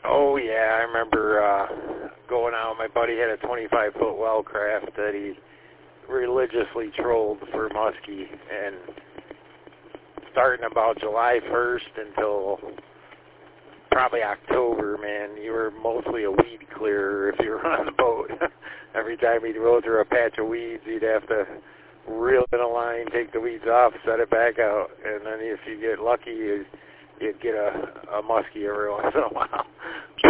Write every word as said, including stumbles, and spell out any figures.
Oh, yeah, I remember uh, going out. My buddy had a twenty-five foot Wellcraft that he religiously trolled for muskie, and starting about July first until probably October, man, you were mostly a weed clearer if you were on the boat. Every time he'd roll through a patch of weeds, you'd have to reel in a line, take the weeds off, set it back out, and then if you get lucky, you'd, you'd get a, a muskie every once in a while.